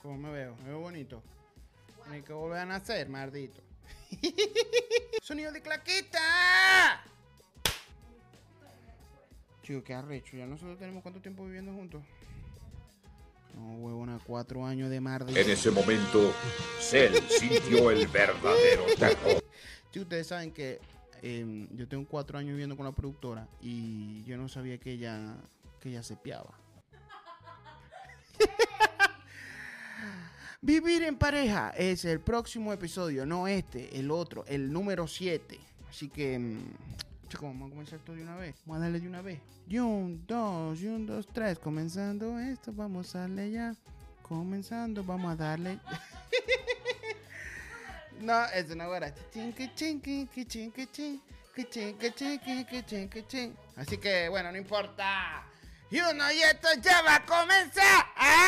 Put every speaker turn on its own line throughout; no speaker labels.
¿Cómo me veo? Me veo bonito. Hay que volver a nacer, maldito. ¡Sonido de claqueta! Chico, qué arrecho. Ya nosotros tenemos cuánto tiempo viviendo juntos. No, huevona, 4 años de maldito.
En ese momento, Cell sintió el verdadero terror.
Sí, ustedes saben que yo tengo 4 años viviendo con la productora y yo no sabía que ella se piaba. Vivir en pareja es el próximo episodio, no este, el otro, el número 7. Así que, chicos, vamos a comenzar todo de una vez. Vamos a darle de una vez. Y 1, 2, 3. Comenzando esto, vamos a darle ya. Comenzando, vamos a darle. No, es una hora. Así que, bueno, no importa. Y uno, y esto ya va a comenzar.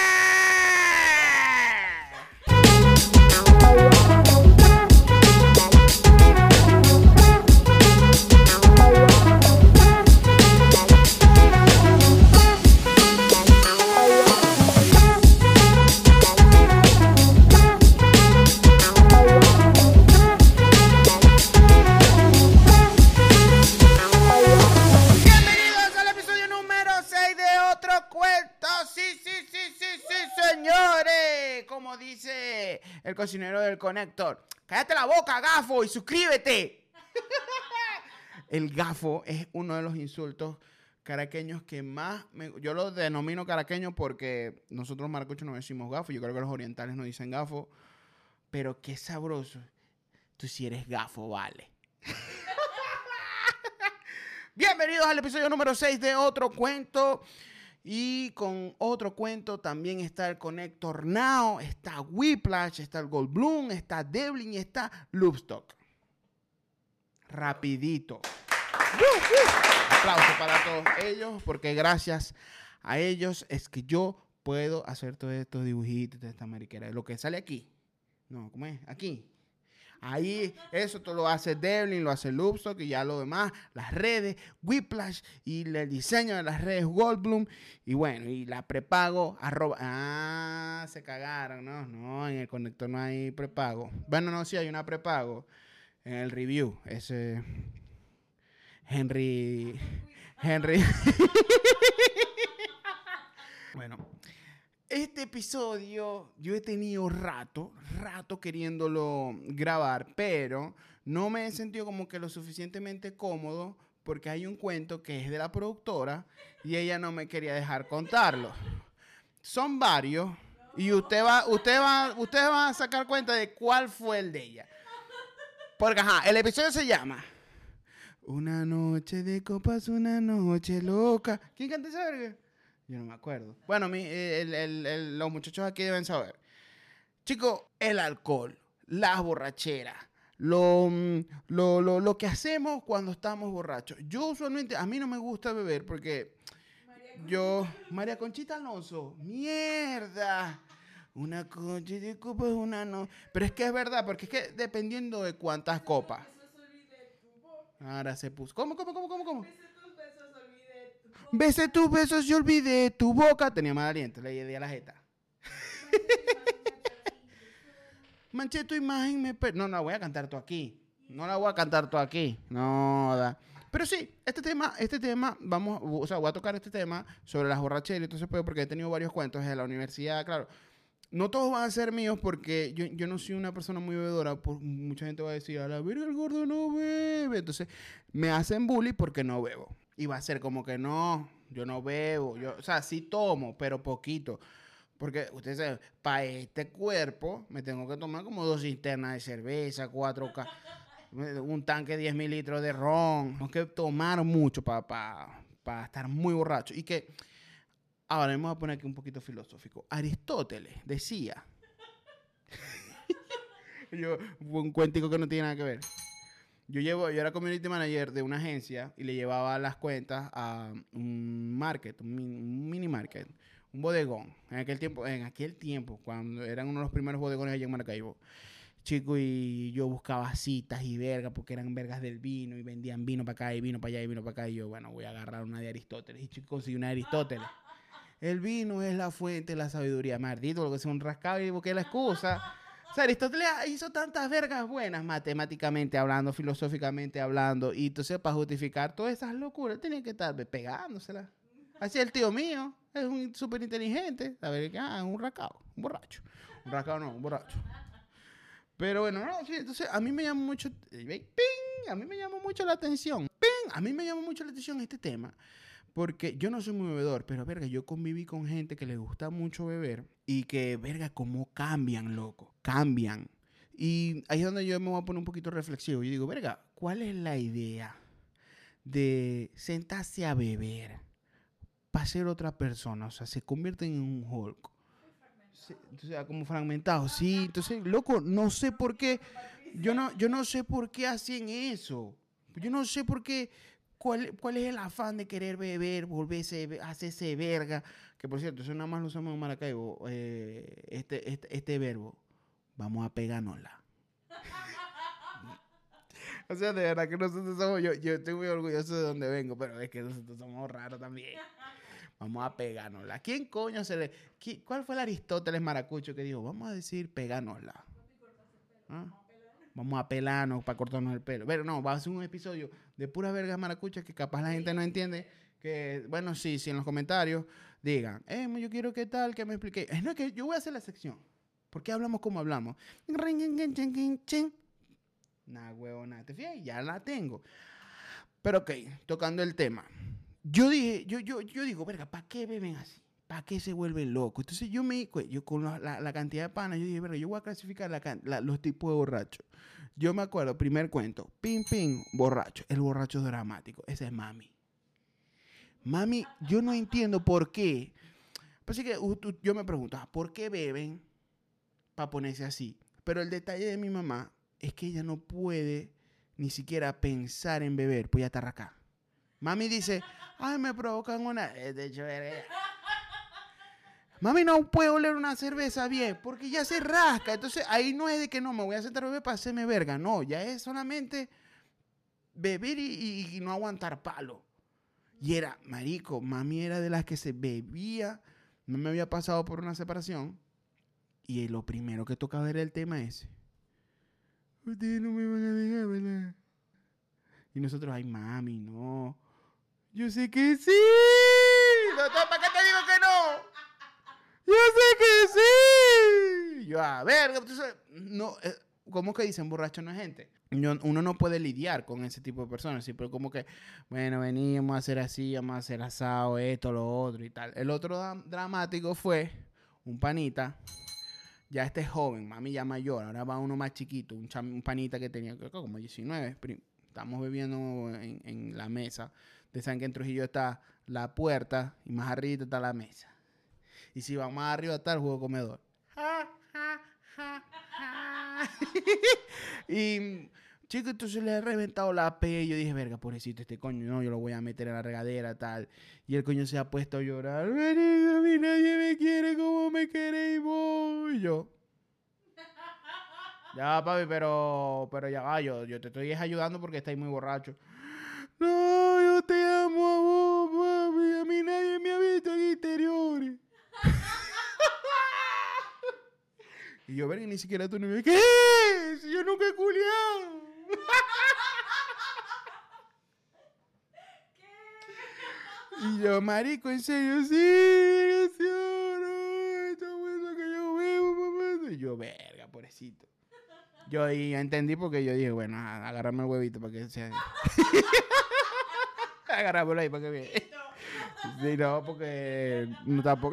El cocinero del conector. ¡Cállate la boca, gafo! ¡Y suscríbete! El gafo es uno de los insultos caraqueños que más... Yo lo denomino caraqueño porque nosotros maracuchos no decimos gafo. Yo creo que los orientales no dicen gafo. Pero qué sabroso. Tú sí eres gafo, vale. Bienvenidos al episodio número 6 de Otro Cuento. Y con otro cuento también está el Connector Now, está Whiplash, está el Goldblum, está Devlin y está Loopstock. Rapidito. Aplausos para todos ellos, porque gracias a ellos es que yo puedo hacer todos estos dibujitos, toda esta mariquera. Lo que sale aquí. No, ¿cómo es? Aquí. Ahí, eso todo lo hace Devlin, lo hace Loopstock y ya lo demás, las redes, Whiplash y el diseño de las redes Goldblum y bueno, y la prepago, se cagaron, no, en el conector no hay prepago. Bueno, no, sí hay una prepago en el review, ese Henry. Bueno. Este episodio yo he tenido rato queriéndolo grabar, pero no me he sentido como que lo suficientemente cómodo porque hay un cuento que es de la productora y ella no me quería dejar contarlo. Son varios y ustedes van a sacar cuenta de cuál fue el de ella. Porque, el episodio se llama Una noche de copas, una noche loca. ¿Quién canta esa verga? Yo no me acuerdo. Bueno, los muchachos aquí deben saber. Chicos, el alcohol, las borracheras, lo que hacemos cuando estamos borrachos. Yo usualmente, a mí no me gusta beber porque María Conchita Alonso, mierda. Una concha de copas, una no. Pero es que es verdad, porque es que dependiendo de cuántas copas. Ahora se puso. ¿Cómo? Besé tus besos y olvidé tu boca. Tenía mal aliento, le di a la jeta. Manché tu imagen, No, la voy a cantar tú aquí. No la voy a cantar tú aquí. No, da. Pero sí, este tema, voy a tocar este tema sobre las borracheras, entonces porque he tenido varios cuentos en la universidad, claro. No todos van a ser míos porque yo no soy una persona muy bebedora. Mucha gente va a decir, a la verga el gordo no bebe. Entonces me hacen bully porque no bebo. Y va a ser como que no, yo no bebo. O sea, sí tomo, pero poquito. Porque ustedes saben, para este cuerpo me tengo que tomar como 2 cisternas de cerveza, 4 un tanque de 10.000 litros de ron. Tengo que tomar mucho para estar muy borracho. Y que... Ahora vamos a poner aquí un poquito filosófico. Aristóteles decía... un cuentico que no tiene nada que ver. Yo era community manager de una agencia y le llevaba las cuentas a un market, un mini market, un bodegón. En aquel tiempo, cuando eran uno de los primeros bodegones allá en Maracaibo. Chico, y yo buscaba citas y vergas porque eran vergas del vino y vendían vino para acá y vino para allá y vino para acá. Y yo, bueno, voy a agarrar una de Aristóteles. Y chico, conseguí una de Aristóteles. El vino es la fuente de la sabiduría. Maldito, lo que sea un rascado y busqué la excusa. O sea, Aristóteles hizo tantas vergas buenas matemáticamente hablando, filosóficamente hablando. Y entonces para justificar todas esas locuras tenía que estar pegándoselas. Así el tío mío es un súper inteligente. A ver, es un rascado, un borracho. Un rascado no, un borracho. Pero bueno, no, sí, entonces a mí me llama mucho, ¡ping! A mí me llama mucho la atención, ¡ping! A mí me llama mucho la atención este tema, porque yo no soy muy bebedor, pero verga, yo conviví con gente que le gusta mucho beber y que, verga, cómo cambian, loco, cambian. Y ahí es donde yo me voy a poner un poquito reflexivo. Yo digo, verga, ¿cuál es la idea de sentarse a beber para ser otra persona? O sea, se convierten en un Hulk. O sea, como fragmentado, sí. Entonces, loco, no sé por qué. Yo no sé por qué hacen eso. Yo no sé por qué. ¿Cuál es el afán de querer beber, volverse, hacerse verga? Que por cierto, eso nada más lo usamos en Maracaibo. Este verbo. Vamos a pegárnosla. O sea, de verdad que nosotros somos. Yo estoy muy orgulloso de donde vengo, pero es que nosotros somos raros también. Vamos a pegárnosla. ¿Quién coño se le...? ¿Cuál fue el Aristóteles maracucho que dijo, vamos a decir pegárnosla? ¿Ah? Vamos a pelarnos para cortarnos el pelo. Pero no, va a ser un episodio de puras vergas maracuchas que capaz la gente no entiende. Que, bueno, sí, en los comentarios digan, yo quiero que tal, que me explique. No, es que yo voy a hacer la sección. ¿Por qué hablamos como hablamos? Nah, huevona, ¿te fijas? Ya la tengo. Pero ok, tocando el tema. Yo digo, verga, ¿para qué beben así? ¿Para qué se vuelven locos? Entonces yo con la cantidad de panas, yo dije, verga, yo voy a clasificar los tipos de borrachos. Yo me acuerdo, primer cuento, ping, ping, borracho. El borracho dramático. Ese es mami. Mami, yo no entiendo por qué. Así que yo me pregunto, ¿por qué beben para ponerse así? Pero el detalle de mi mamá es que ella no puede ni siquiera pensar en beber, pues ya está acá. Mami dice, ay, me provocan una... De hecho, mami no puede oler una cerveza bien porque ya se rasca. Entonces ahí no es de que no, me voy a sentar a beber para hacerme verga. No, ya es solamente beber y no aguantar palo. Y era, marico, mami era de las que se bebía. No me había pasado por una separación. Y lo primero que tocaba era el tema ese. Ustedes no me van a dejar, ¿verdad? Y nosotros, ay, mami, no. Yo sé que sí. Doctor, ¿para qué te digo que no? Yo sé que sí. Yo, a ver, entonces, no, ¿cómo que dicen borracho no es gente? Uno no puede lidiar con ese tipo de personas, ¿sí? Pero como que, bueno, venimos a hacer así, vamos a hacer asado, esto, lo otro y tal. El otro dramático fue un panita, ya este es joven, mami ya mayor, ahora va uno más chiquito, un panita que tenía, creo que como 19, estamos bebiendo en la mesa. Ustedes saben que en Trujillo está la puerta y más arriba está la mesa. Y si va más arriba está el juego comedor. Y, chico, entonces le he reventado la P. Y yo dije, verga, pobrecito este coño, no, yo lo voy a meter en la regadera, tal. Y el coño se ha puesto a llorar. Verga, a mí nadie me quiere como me queréis vos. Y yo, ya, papi, pero ya va, yo te estoy ayudando porque estáis muy borracho. No, yo te amo a vos, papi. A mí nadie me ha visto en interiores. Y yo, verga, ni siquiera tú no me... ¿Qué? Si yo nunca he culiado. Y yo, marico, en serio, sí, no, está bueno que yo bebo, papá. Y yo, verga, pobrecito. Yo ahí entendí porque yo dije, bueno, agarrarme el huevito para que sea... Agarrámoslo ahí para que vea. Sí, no, porque no tampoco...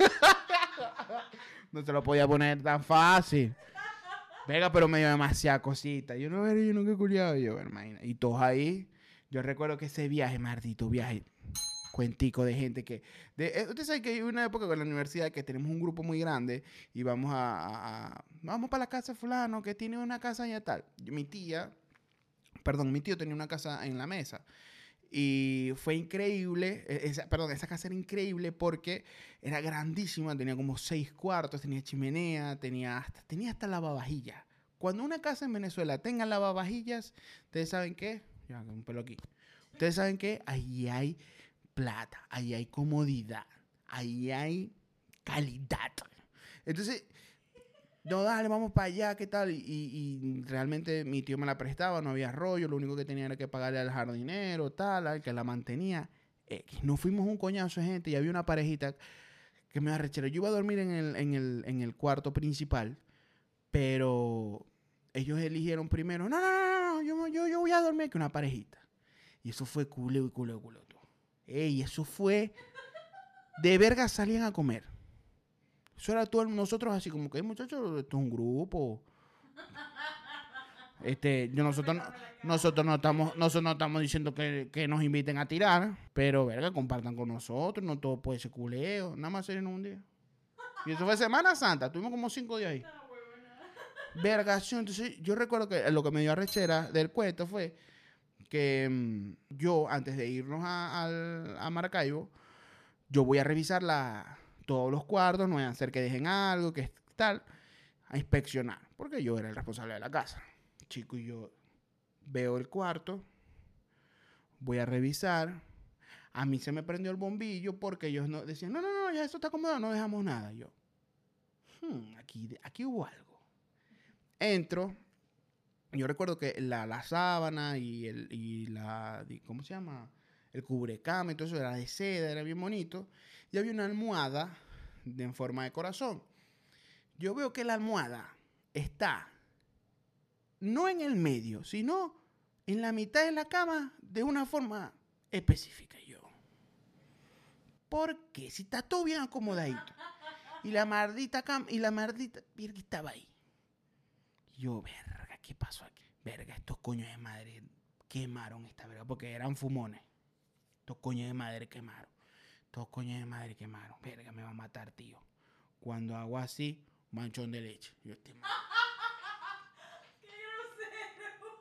No se lo podía poner tan fácil. Venga, pero me dio demasiada cosita. Yo no nunca he culiado. Yo, hermano. Y todos ahí. Yo recuerdo que ese viaje, maldito viaje, cuentico de gente que... usted sabe que hay una época con la universidad que tenemos un grupo muy grande y vamos vamos para la casa de fulano que tiene una casa allá tal. Mi tío tenía una casa en La Mesa. Y fue increíble, esa casa era increíble porque era grandísima, tenía como 6 cuartos, tenía chimenea, tenía hasta lavavajillas. Cuando una casa en Venezuela tenga lavavajillas, ¿ustedes saben qué? Ya, un pelo aquí. ¿Ustedes saben qué? Ahí hay plata, ahí hay comodidad, ahí hay calidad. Entonces, no, dale, vamos para allá, ¿qué tal? Y realmente mi tío me la prestaba, no había rollo, lo único que tenía era que pagarle al jardinero, tal, al que la mantenía. Nos fuimos un coñazo de gente y había una parejita que me arrechera. Yo iba a dormir en el cuarto principal, pero ellos eligieron primero, no, yo voy a dormir que una parejita. Y eso fue culo. Ey, eso fue de verga, salían a comer. Eso era todo nosotros así como que, muchachos, esto es un grupo. Nosotros no estamos diciendo que nos inviten a tirar, pero verga, compartan con nosotros, no todo puede ser culeo, nada más ser en un día. Y eso fue Semana Santa, tuvimos como 5 días ahí. Vergación, entonces yo recuerdo que lo que me dio arrechera del cuento fue que yo, antes de irnos a Maracaibo, yo voy a revisar todos los cuartos, no voy a hacer que dejen algo, que tal, a inspeccionar, porque yo era el responsable de la casa. Chico, y yo veo el cuarto, voy a revisar, a mí se me prendió el bombillo porque ellos no decían, no, ya eso está acomodado, no dejamos nada. Y yo, aquí hubo algo. Entro, yo recuerdo que la sábana y ¿cómo se llama? El cubrecama y todo eso era de seda, era bien bonito. Y había una almohada en forma de corazón. Yo veo que la almohada está no en el medio, sino en la mitad de la cama de una forma específica. Yo, ¿por qué? Si está todo bien acomodadito. Y la maldita cama, virga, estaba ahí. Yo, verga, ¿qué pasó aquí? Verga, estos coños de madre quemaron esta verga, porque eran fumones. Estos coños de madre quemaron. Verga, me va a matar, tío. Cuando hago así, manchón de leche. Yo estoy mal.
¡Qué grosero!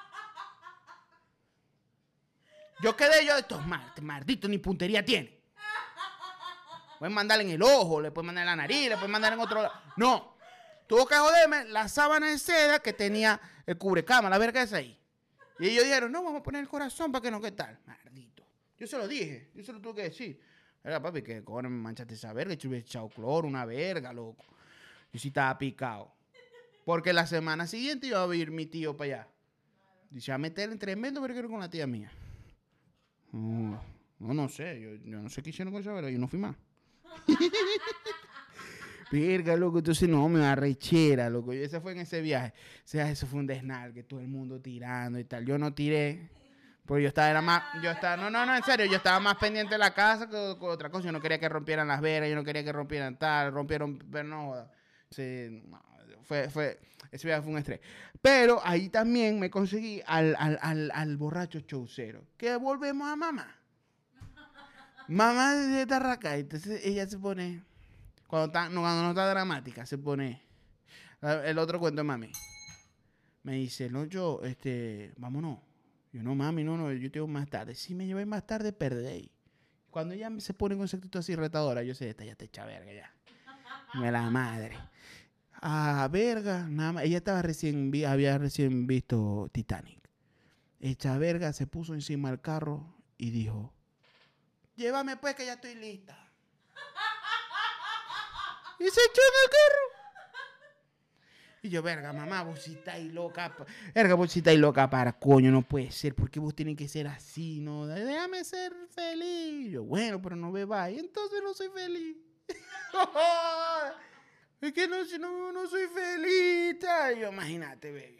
Yo quedé yo de estos malditos ni puntería tiene. Pueden mandarle en el ojo, le pueden mandar en la nariz, le pueden mandar en otro lado. No. Tuvo que joderme la sábana de seda que tenía el cubrecama, la verga esa ahí. Y ellos dijeron, no, vamos a poner el corazón para que no, ¿qué tal? Maldito. Yo se lo dije, yo se lo tuve que decir. Era, papi, que cojones me manchaste esa verga, yo hubiera echado cloro, una verga, loco. Yo sí estaba picado. Porque la semana siguiente iba a ir mi tío para allá. Dice, a meter en tremendo verguero con la tía mía. No sé, yo no sé qué hicieron con esa verga, yo no fui más. Verga, loco, entonces no, me arrechera, loco. Ese fue en ese viaje. O sea, eso fue un desnalgue, todo el mundo tirando y tal. Yo no tiré, porque yo estaba en serio, yo estaba más pendiente de la casa que otra cosa. Yo no quería que rompieran las veras, yo no quería que rompieran tal, rompieron, pero no. Ese viaje fue un estrés. Pero ahí también me conseguí al borracho chaucero. Que volvemos a mamá. Mamá de Tarracá, entonces ella se pone... Cuando no está dramática, se pone... El otro cuento de mami. Me dice, no, vámonos. Yo, no, mami, no, yo te voy más tarde. Si me lleváis más tarde, perdéis. Cuando ella se pone con esa actitud así retadora, yo sé, esta ya te echa verga ya. Me la madre. Verga, nada más. Ella había recién visto Titanic. Echa verga, se puso encima del carro y dijo, llévame pues que ya estoy lista. Y se echó en el carro. Y yo, verga, mamá, vos sí estáis loca. Verga, vos sí estáis loca para coño, no puede ser. ¿Por qué vos tenés que ser así? No, déjame ser feliz. Yo, bueno, pero no bebáis. Entonces no soy feliz. Es que no soy feliz. Y yo, imagínate, baby.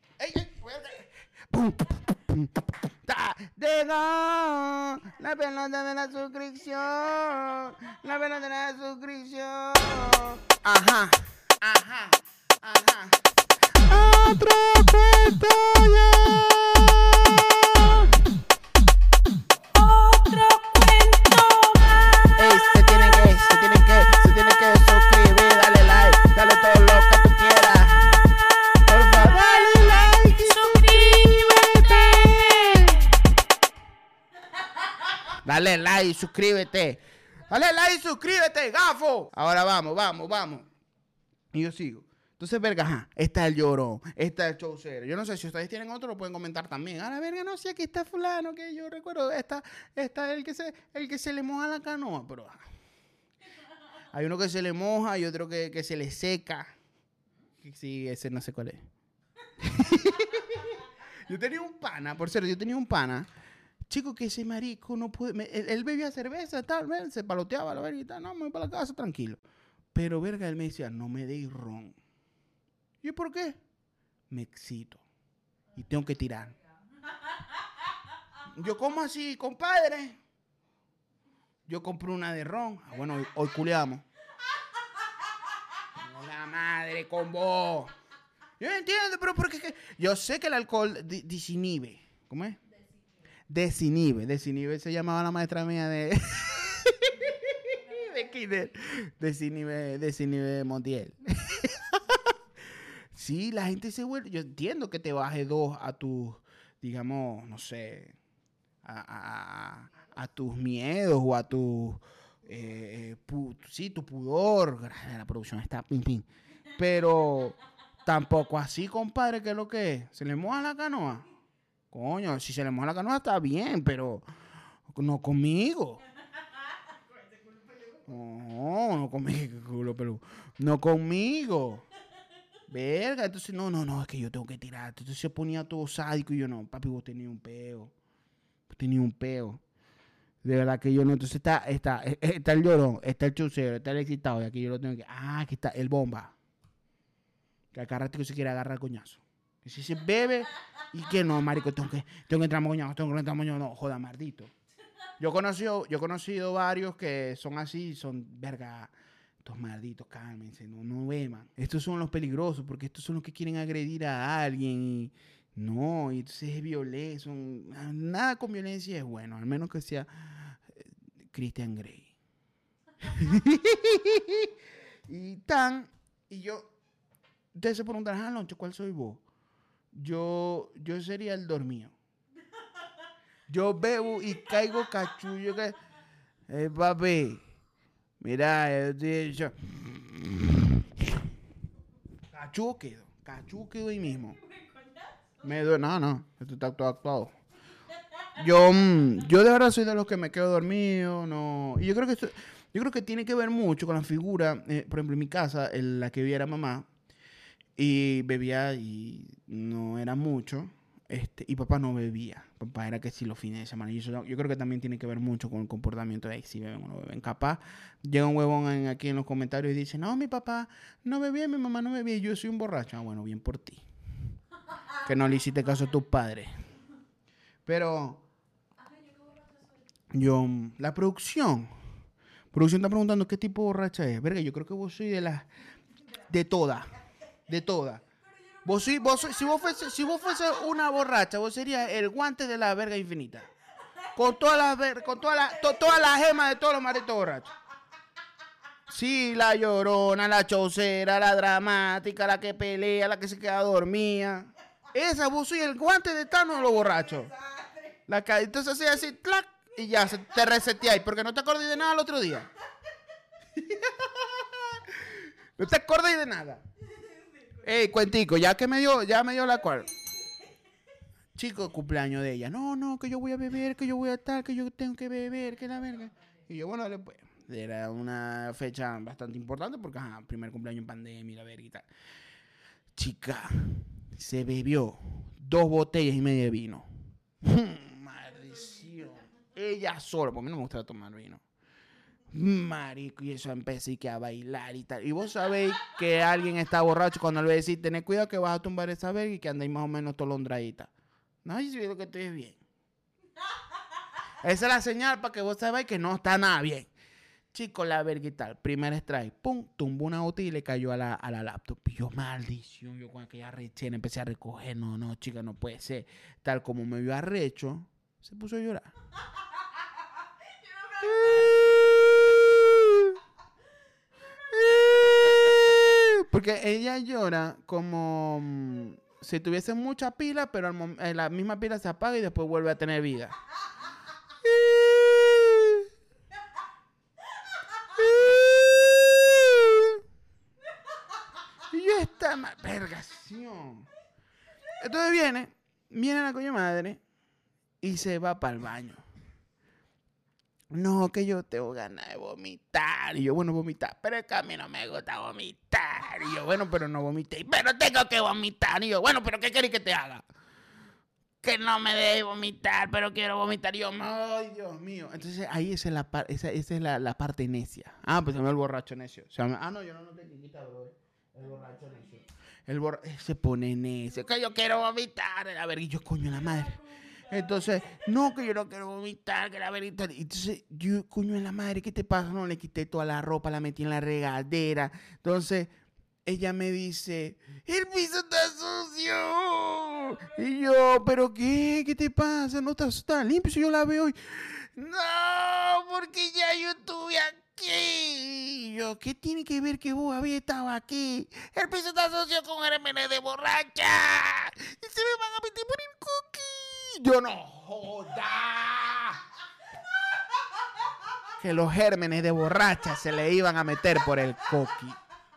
Llegó la pelota de la suscripción. La pelota de la suscripción. Ajá. Otro cuento ya.
Otro cuento más.
Se tiene que suscribir, dale like, dale todo lo que tú quieras. Por favor, dale like y suscríbete. Dale like y suscríbete. Dale like y suscríbete, gafo. Ahora vamos. Y yo sigo. Entonces, verga, está el llorón, está el chaucero. Yo no sé si ustedes tienen otro, lo pueden comentar también. A la verga, no sé, aquí está fulano, que yo recuerdo, está el que se le moja la canoa, pero Hay uno que se le moja y otro que se le seca. Sí, ese no sé cuál es. Yo tenía un pana, por cierto, chico, que ese marico no puede... él bebía cerveza, tal, ¿ves? Se paloteaba la verga y tal. No, me voy para la casa, tranquilo. Pero, verga, él me decía, no me deis ron. ¿Y por qué? Me excito. Y tengo que tirar. Yo, ¿cómo así, compadre? Yo compré una de ron. Ah, bueno, hoy culeamos. La madre con vos. Yo no entiendo, pero porque yo sé que el alcohol desinhibe. ¿Cómo es? Desinhibe. Desinhibe se llamaba la maestra mía de de kinder. Desinhibe Montiel. Sí, la gente se vuelve. Yo entiendo que te baje 2 a tus, digamos, no sé, a tus miedos o a tus, sí, tu pudor. Gracias, la producción está pim pim. Pero tampoco así, compadre, que es lo que es. ¿Se le moja la canoa? Coño, si se le moja la canoa está bien, pero no conmigo. No conmigo, culo peludo. No conmigo. Verga, entonces no, es que yo tengo que tirar. Entonces se ponía todo sádico y yo no, papi, vos tenías un peo. De verdad que yo no. Entonces está el llorón, está el chucero, está el excitado. Y aquí yo lo tengo que. Ah, aquí está el bomba. Que acá rato que se quiere agarrar el coñazo. Que si se bebe y que no, marico, tengo que entrar moñado, no, joda, maldito. Yo he conocido varios que son así, son, verga, estos malditos, cálmense, no beban. Estos son los peligrosos, porque estos son los que quieren agredir a alguien y no, y entonces es violencia. Nada con violencia es bueno, al menos que sea Christian Grey. Y yo, ustedes se preguntarán, Aloncho, ¿cuál soy vos? Yo sería el dormido. Yo bebo y caigo cachullo. Papi, mira, yo cachudo quedo ahí mismo. No, esto está todo actuado. Yo de verdad soy de los que me quedo dormido, no. Y yo creo que tiene que ver mucho con la figura, por ejemplo, en mi casa, en la que vivía era mamá. Y bebía y no era mucho. Y papá no bebía. Papá era que sí los fines de semana. Y eso, yo creo que también tiene que ver mucho con el comportamiento de si beben o no beben. Capaz llega un huevón aquí en los comentarios y dice, no, mi papá no bebía, mi mamá no bebía, yo soy un borracho. Ah, bueno, bien por ti. Que no le hiciste caso a tus padres. Pero la producción está preguntando qué tipo de borracha es. Verga, yo creo que vos soy de todas. Si vos fuese una borracha, vos serías el guante de la verga infinita. Con todas las gemas de todos los malditos borrachos. Sí, la llorona, la chocera, la dramática, la que pelea, la que se queda dormida. Esa, vos soy el guante de Thanos de los borrachos. Entonces así, ¡clac! Y ya, te reseteáis, porque no te acordás de nada el otro día. No te acordás de nada. Ey, cuentico, ya me dio la cual. Chico, cumpleaños de ella. No, que yo voy a beber, que yo voy a estar, que yo tengo que beber, que la verga. Y yo, bueno, después. Era una fecha bastante importante porque, primer cumpleaños en pandemia y la verga y tal. Chica, se bebió 2 botellas y media de vino. Maldición. Ella sola, porque a mí no me gusta tomar vino. Marico, y eso empecé a bailar y tal. Y vos sabéis que alguien está borracho cuando le decís, tened cuidado que vas a tumbar esa verga y que andáis más o menos tolondradita. No, y si lo que estoy bien. Esa es la señal para que vos sabáis que no está nada bien. Chico, la verga y tal. Primer strike, pum, tumbó una botella y le cayó a la laptop. Y yo, maldición, yo con aquella rechera empecé a recoger. No, chica, no puede ser. Tal como me vio arrecho, se puso a llorar. Porque ella llora como si tuviese mucha pila, pero la misma pila se apaga y después vuelve a tener vida. Y yo esta vergación. Entonces viene la coño madre y se va para el baño. no, que yo tengo ganas de vomitar. Y yo, bueno, vomitar, pero es que a mí no me gusta vomitar. Y yo, bueno, pero no vomité, pero tengo que vomitar. Y yo, bueno, pero ¿qué querés que te haga? Que no me deje vomitar, pero quiero vomitar. Y yo, ay, Dios mío. Entonces ahí esa es la parte necia. Ah, pues se llama el borracho necio. No, yo no te quita, bro. El borracho necio. Se pone necio. Que yo quiero vomitar. A ver, y yo, coño, la madre. Entonces, no, que yo no quiero vomitar, que la verita. Entonces, yo, coño, la madre, ¿qué te pasa? No, le quité toda la ropa, la metí en la regadera. Entonces, ella me dice, el piso está sucio. Y yo, ¿pero qué? ¿Qué te pasa? No está limpio, si yo la veo hoy. No, porque ya yo estuve aquí. Y yo, ¿qué tiene que ver que vos habías estado aquí? El piso está sucio con gérmenes de borracha. Y se me van a meter por el cookie. Yo no joda. Que los gérmenes de borracha se le iban a meter por el coqui.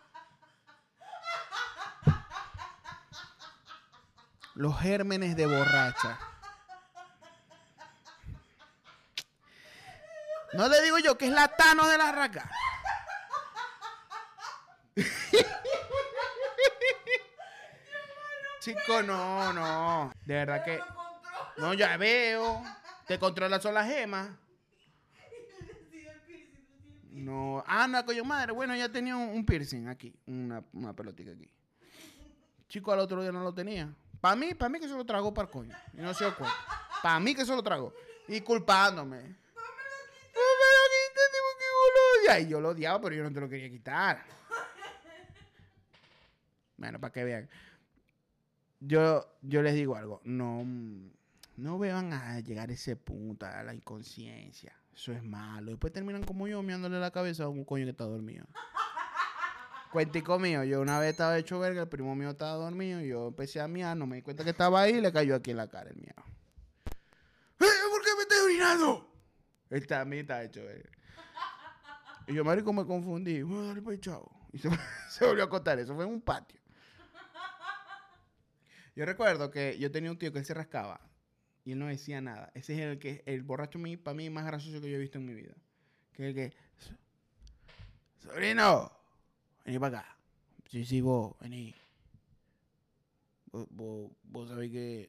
Los gérmenes de borracha. No le digo yo que es la Thanos de la raca. Chico, no. De verdad que... No, ya veo. Te controla son las gemas. No. No, coño madre. Bueno, ya tenía un piercing aquí. Una pelotita aquí. Chico, al otro día no lo tenía. Para mí que se lo tragó para el coño. Y no se dio cuenta. Para mí que se lo tragó. Y culpándome. No me lo quitaste porque vos lo odias. Y yo lo odiaba, pero yo no te lo quería quitar. Bueno, para que vean. Yo les digo algo. No vean a llegar a ese punto, a la inconsciencia. Eso es malo. Después terminan como yo, mirándole la cabeza a un coño que está dormido. Cuentico mío, yo una vez estaba hecho verga, el primo mío estaba dormido, y yo empecé a miar, no me di cuenta que estaba ahí y le cayó aquí en la cara el miau. ¿Por qué me estás orinando? Él también estaba hecho verga. Y yo, marico, me confundí. Bueno, dale pues, chavo. Y se volvió a acostar. Eso fue en un patio. Yo recuerdo que yo tenía un tío que él se rascaba y él no decía nada. Ese es el borracho para mí más gracioso que yo he visto en mi vida. Que es el que... Sobrino, vení para acá. Sí, vos, vení. Vos sabés que...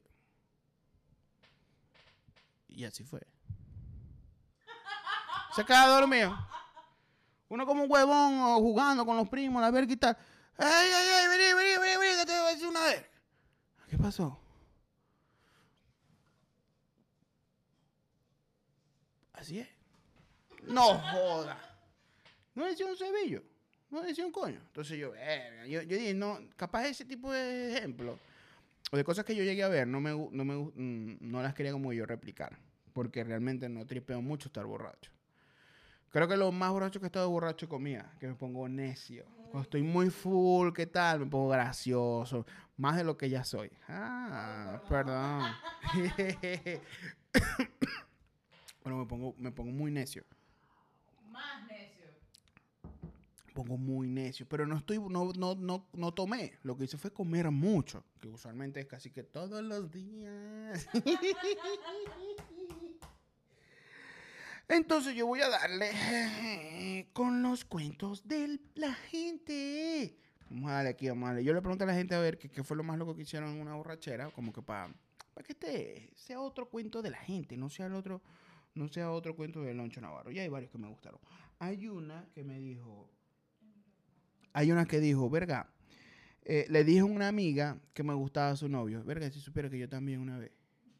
Y así fue. Se queda dormido. Uno como un huevón o jugando con los primos, la verga y tal. ¡Ey, vení, que te voy a decir una vez! ¿Qué pasó? Así es. No joda. No decía un cebillo. No decía un coño. Entonces yo dije, no, capaz ese tipo de ejemplos o de cosas que yo llegué a ver, no las quería como yo replicar. Porque realmente no tripeo mucho estar borracho. Creo que lo más borracho que he estado borracho comía, que me pongo necio. Cuando estoy muy full, ¿qué tal? Me pongo gracioso. Más de lo que ya soy. Perdón. Bueno, me pongo muy necio.
Más necio.
Me pongo muy necio. Pero no tomé. Lo que hice fue comer mucho. Que usualmente es casi que todos los días. Entonces yo voy a darle con los cuentos de la gente. Vamos a darle aquí, vamos a darle. Yo le pregunto a la gente a ver qué fue lo más loco que hicieron en una borrachera, como que para que sea otro cuento de la gente, no sea otro cuento del Loncho Navarro. Y hay varios que me gustaron. Hay una que dijo, verga, le dije a una amiga que me gustaba su novio. Verga, si supiera que yo también una vez.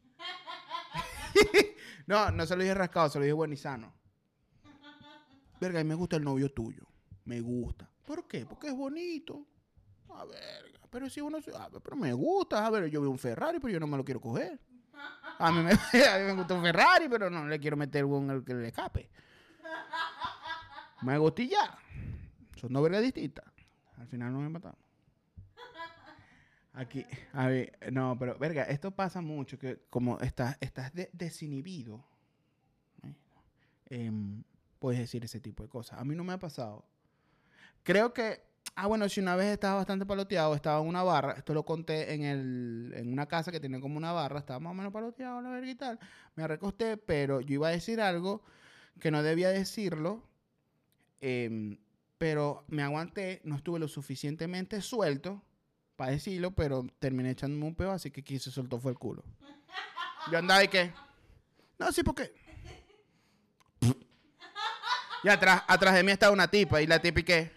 No se lo dije rascado, se lo dije bueno y sano. Verga, y me gusta el novio tuyo. Me gusta. ¿Por qué? Porque es bonito. A verga. Pero si uno... pero me gusta. A ver, yo veo un Ferrari, pero yo no me lo quiero coger. A mí me gusta un Ferrari, pero no le quiero meter el que le escape. Me gusta y ya. Son dos vergas distintas. Al final nos empatamos. Aquí, a ver, no, pero verga, esto pasa mucho, que como estás desinhibido, puedes decir ese tipo de cosas. A mí no me ha pasado. Creo que, bueno, si una vez estaba bastante paloteado, estaba en una barra, esto lo conté en una casa que tenía como una barra, estaba más o menos paloteado, la verga y tal, me recosté, pero yo iba a decir algo que no debía decirlo, pero me aguanté, no estuve lo suficientemente suelto para decirlo, pero terminé echándome un peo, así que quien se soltó fue el culo. Yo andaba y que, no, sí, porque... Y atrás de mí estaba una tipa, y la tipa y que...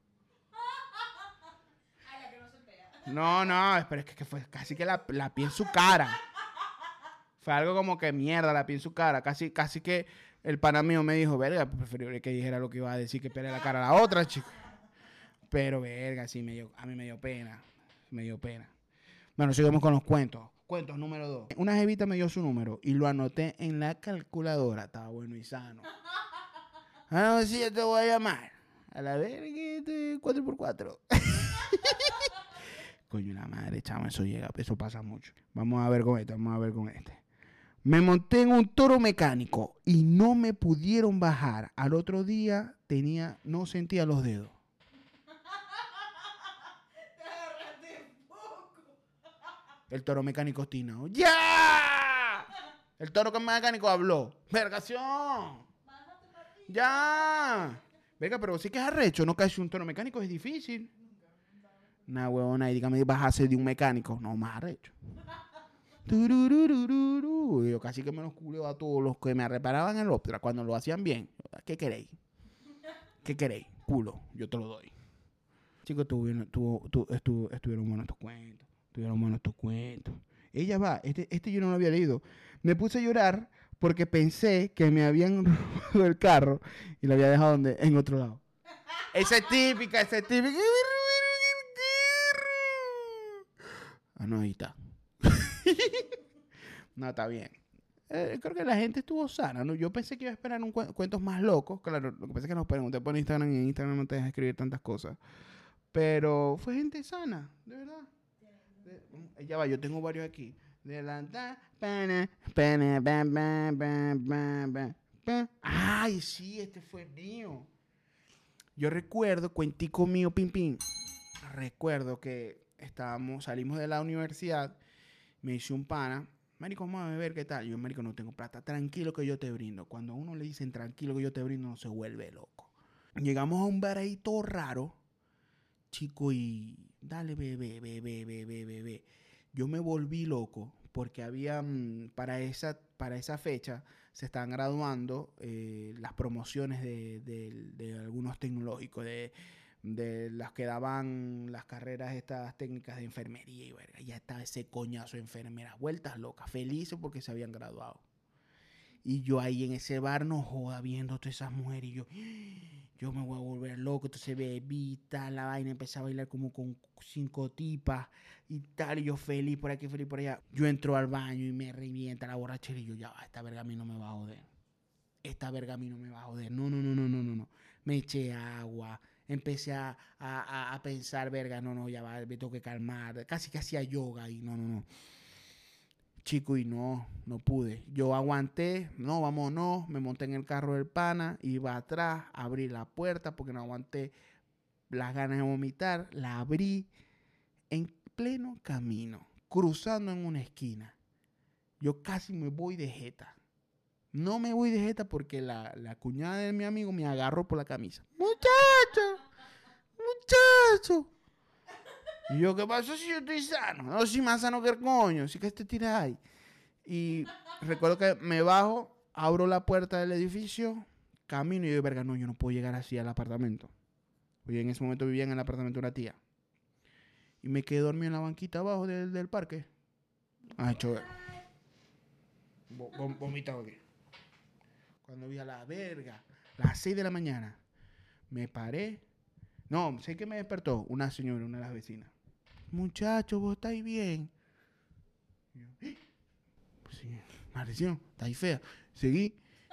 Ay, la que no se pega.
No, pero es que fue casi que la pie en su cara. Fue algo como que mierda, la pie en su cara. Casi que el pana mío me dijo, verga, preferible que dijera lo que iba a decir que pele la cara a la otra, chico. Pero, verga, sí, a mí me dio pena. Me dio pena. Bueno, sigamos con los cuentos. Cuentos número 2. Una jevita me dio su número y lo anoté en la calculadora. Estaba bueno y sano. Ah, no, sí, yo te voy a llamar. A la verga, 4x4. Coño, la madre, chamo, eso llega, eso pasa mucho. Vamos a ver con este, vamos a ver con este. Me monté en un toro mecánico y no me pudieron bajar. Al otro día no sentía los dedos.
Te agarraste poco.
El toro mecánico obstinado. ¡Ya! El toro mecánico habló. ¡Vergación!
Bájate para ti.
¡Ya! Venga, pero sí que es arrecho, no caerse un toro mecánico es difícil. Nah, huevona, y dígame, bajarse de un mecánico. No, más arrecho. Turururururu. Yo casi que me los culeo a todos los que me reparaban el Optra cuando lo hacían bien. ¿Qué queréis? ¿Qué queréis? Culo, yo te lo doy. Chicos, estuvieron buenos estos cuentos. Estuvieron buenos estos cuentos. Ella va, este yo no lo había leído. Me puse a llorar porque pensé que me habían robado el carro y lo había dejado en otro lado. Esa es típica, esa es típica. Ah, no, ahí está. No, está bien. Creo que la gente estuvo sana, ¿no? Yo pensé que iba a esperar cuentos más locos. Claro, lo que pasa es que nos pregunté por Instagram y en Instagram no te deja escribir tantas cosas. Pero fue gente sana, de verdad. Ya va, yo tengo varios aquí. Ay, sí, este fue mío. Yo recuerdo, cuentico mío, pim, pim. Recuerdo que salimos de la universidad, me hice un pana. Marico, vamos a beber, ¿qué tal? Yo, marico, no tengo plata. Tranquilo que yo te brindo. Cuando a uno le dicen tranquilo que yo te brindo, no se vuelve loco. Llegamos a un bar ahí todo raro, chico, y dale, bebé. Yo me volví loco porque había, para esa fecha, se estaban graduando las promociones de algunos tecnológicos, de las que daban las carreras estas técnicas de enfermería y verga. Ya estaba ese coñazo de enfermeras, vueltas locas, felices porque se habían graduado. Y yo ahí en ese bar, no joda, viendo todas esas mujeres. Y yo me voy a volver loco. Entonces bebí, tal, la vaina. Empecé a bailar como con 5 tipas y tal. Y yo feliz por aquí, feliz por allá. Yo entro al baño y me revienta la borrachera. Y yo, ya va, esta verga a mí no me va a joder. Esta verga a mí no me va a joder. No. Me eché agua. Empecé a pensar, verga, no, ya va, me tengo que calmar. Casi que hacía yoga y no. Chico, y no pude. Yo aguanté, no, vámonos, me monté en el carro del pana, iba atrás, abrí la puerta porque no aguanté las ganas de vomitar, la abrí en pleno camino, cruzando en una esquina. Yo casi me voy de jeta. No me voy de jeta porque la cuñada de mi amigo me agarró por la camisa. Muchacho. Y yo, ¿qué pasó si yo estoy sano? No, soy más sano que el coño, sí que te tiras ahí. Y recuerdo que me bajo, abro la puerta del edificio, camino y yo, verga, no, yo no puedo llegar así al apartamento. Oye, en ese momento vivía en el apartamento de una tía. Y me quedé dormido en la banquita abajo del parque. Ah, hecho, vomitado aquí. Cuando vi a la verga, las 6 de la mañana, me paré. No, sé que me despertó una señora, una de las vecinas. Muchacho, ¿vos estáis bien? Y yo, pues sí, maldición, estáis fea. Seguí,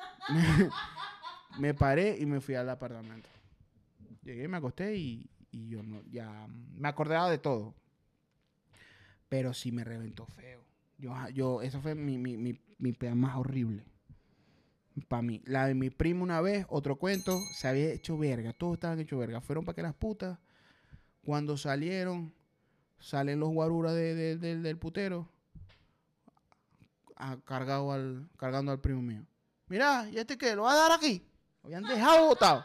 me paré y me fui al apartamento. Llegué, me acosté y yo no, ya me acordaba de todo. Pero sí me reventó feo. Eso fue mi pea más horrible. Para mí. La de mi primo una vez, otro cuento, se había hecho verga. Todos estaban hechos verga. Fueron para que las putas, cuando salen los guaruras del putero, cargando al primo mío. mira, ¿y este qué? ¿Lo va a dar aquí? Lo habían dejado botado.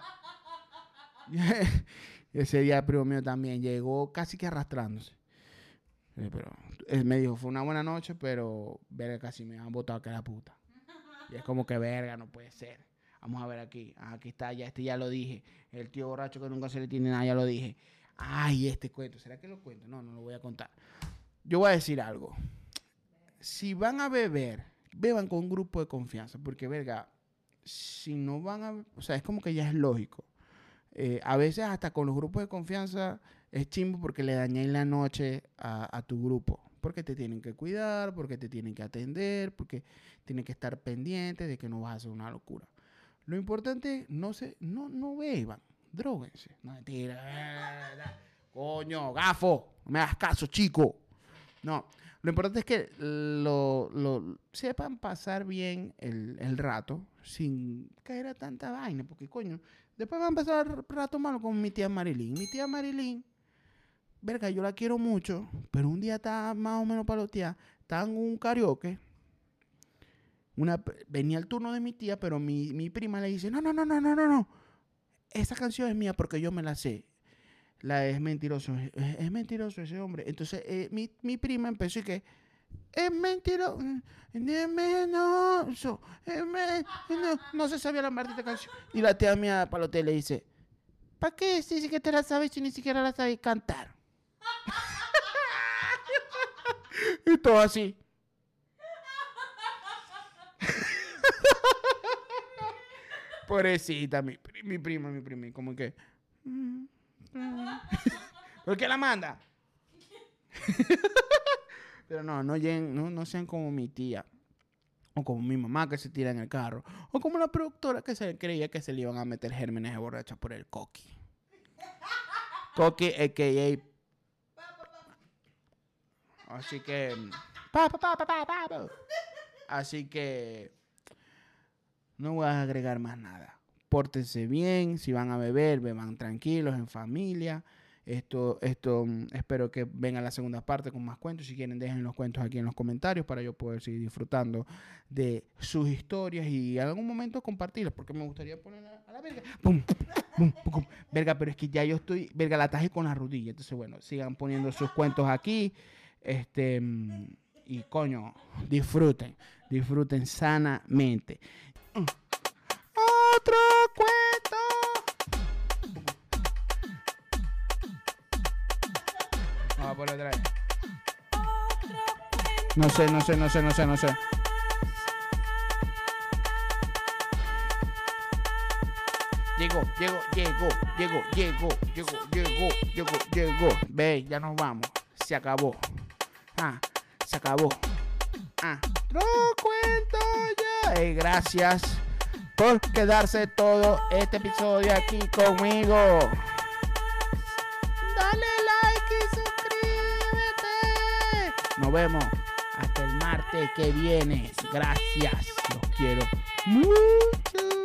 Y ese día el primo mío también llegó casi que arrastrándose. Pero él me dijo, fue una buena noche, pero verga, casi me han botado que la puta. Y es como que verga, no puede ser. Vamos a ver aquí. Aquí está, ya ya lo dije. El tío borracho que nunca se le tiene nada, ya lo dije. Ay, este cuento. ¿Será que lo cuento? No, no lo voy a contar. Yo voy a decir algo. Si van a beber, beban con un grupo de confianza. Porque, verga, si no van a... O sea, es como que ya es lógico. A veces hasta con los grupos de confianza es chimbo porque le dañáis la noche a tu grupo. Porque te tienen que cuidar, porque te tienen que atender, porque tienen que estar pendientes de que no vas a hacer una locura. Lo importante es no beban, dróguense. No, mentira. Coño, gafo, no me hagas caso, chico. No, lo importante es que sepan pasar bien el rato sin caer a tanta vaina. Porque, coño, después van a pasar rato malo con mi tía Marilyn. Mi tía Marilyn, verga, yo la quiero mucho, pero un día está más o menos paloteada. Estaba en un karaoke. Venía el turno de mi tía, pero mi prima le dice, no. Esa canción es mía porque yo me la sé. Es mentiroso. Es mentiroso ese hombre. Entonces, mi prima empezó y que, es mentiroso. No se sabía la maldita canción. Y la tía mía palotea le dice, ¿para qué si que te la sabes si ni siquiera la sabes cantar? Y todo así. Pobrecita, mi prima, como que... ¿Por qué la manda? Pero no sean como mi tía. O como mi mamá que se tira en el carro. O como la productora que se creía que se le iban a meter gérmenes de borracha por el coqui. Coqui, a.k.a. Así que... Así que... No voy a agregar más nada. Pórtense bien. Si van a beber, beban tranquilos, en familia. Esto espero que venga la segunda parte con más cuentos. Si quieren, dejen los cuentos aquí en los comentarios para yo poder seguir disfrutando de sus historias y en algún momento compartirlas, porque me gustaría poner a la verga. ¡Pum! ¡Pum! ¡Pum! Verga, pero es que ya yo estoy, verga, la tajé con la rodilla. Entonces, bueno, sigan poniendo sus cuentos aquí. Y coño, disfruten sanamente. Otro cuento. Vamos a poner otra vez. No sé. Llegó. Ve, ya nos vamos. Se acabó. Se acabó. Otro cuento ya. Gracias por quedarse todo este episodio aquí conmigo. Dale like y suscríbete. Nos vemos hasta el martes que viene. Gracias. Los quiero mucho.